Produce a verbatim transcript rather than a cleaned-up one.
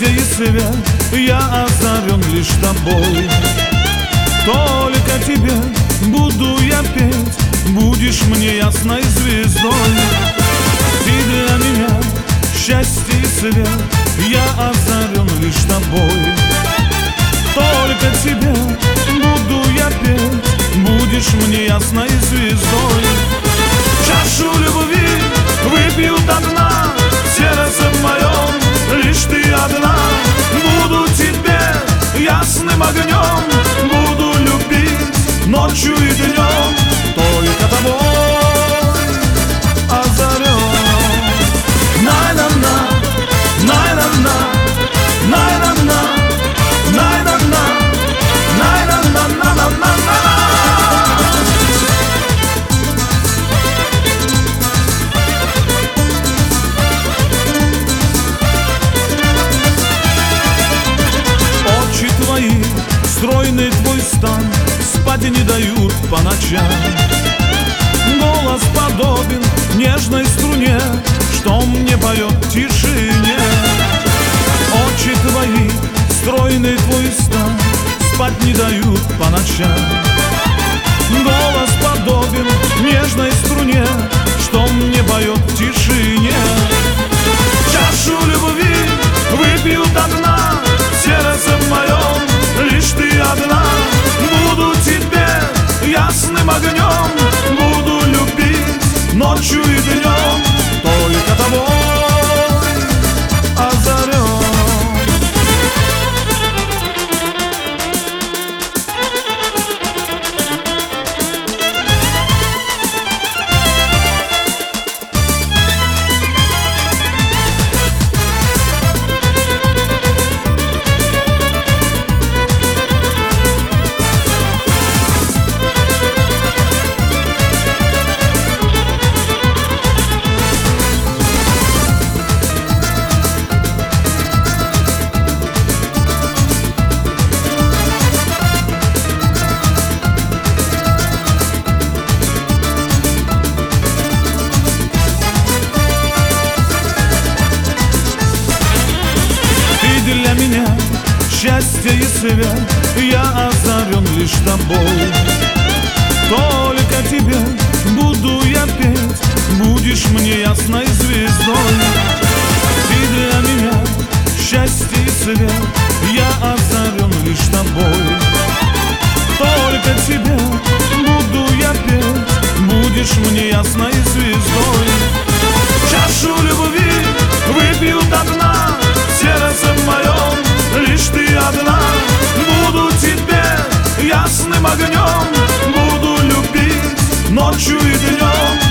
счастье и свет, я озарен лишь тобой. Только тебе буду я петь, будешь мне ясной звездой. Ты для меня счастье и свет, я озарен лишь тобой. Только тебе буду я петь, будешь мне ясной звездой. Чашу любви выпью до дна, в сердце моем лишь ты одна. Буду тебе ясным огнем, буду любить ночью и днем, только тобой озарен. Най-на-на, най-на-на, най-на-на, най-на-на, най-на-на-на-на-на-на. Очи твои, стройный твой стан, спать не дают по ночам. Голос подобен нежной струне, что мне поет в тишине. Очи твои, стройный твой стан, спать не дают по ночам. Голос подобен нежной струне, что мне поет в тишине. Чашу любви выпью до дна, в сердце моем лишь ты одна. Буду тебе ясным огнем, буду любить ночью и днем, только тобой озарен. Для меня счастье и свет, я озарен лишь тобой. Только тебе буду я петь, будешь мне ясной звездой. Ты для меня счастье и свет, я озарен лишь тобой. Только тебе буду я петь, будешь мне ясной звездой. Чашу любви выпью до дна, в сердце моем лишь ты одна. Буду тебе ясным огнем, буду любить ночью и днем,